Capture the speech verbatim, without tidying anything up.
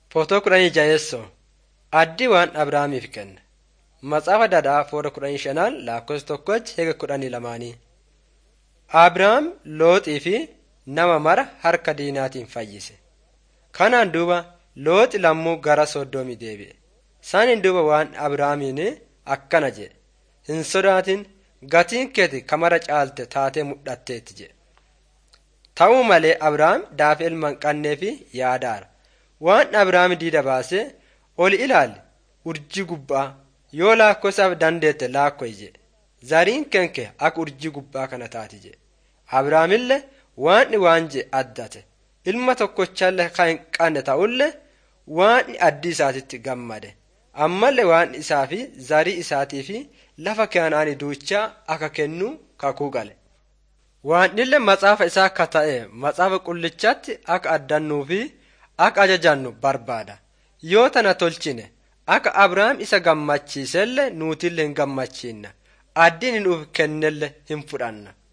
Footoo kudhanii jaheessoo addii waan Abrahaamiif kenne. Matsaafa Dadaa fuula kudhanii shanaan lakkoofsa tokkochi heega kudhanii lamaanii. Abrahaam Looxii fi nama mara harka diinaatiin fayyise. Kanaan duuba Looxi lammuu gara Soddoomii deebi'e. Isaaniin duuba waan Abrahaamiin akkana jedhe. Hin sodaatin gatiin keeti kamara caalte taatee mul'atteetti jedhe. Ta'uu malee Abrahaam daafii ilma hin qabnee fi yaadaara. Waan Abrahaam diida baasee ol ilaali urjii gubbaa yoo laakkosaaf dandeette laakkoi jedhe. Zariin kenke akka urjii gubbaa kana taati jedhe. Abrahaamillee waan waan jedhe addate. Ilma tokkochallee kan hin qabne ta'ullee waan addii isaatitti gammade. Ammallee waan isaa fi zarii isaatii fi lafa Kanaanii duuchaa akka kennu kakuu gale. Waan illee matsaafa isaa akka ta'e matsaafa qullichaatti akka addannuu fi akka ajajannu barbaada. Yoo tana tolchine akka Abrahaam isa gammachiisellee nuutillee hin gammachiinna. Addiin nuuf kennellee hin fudhanna.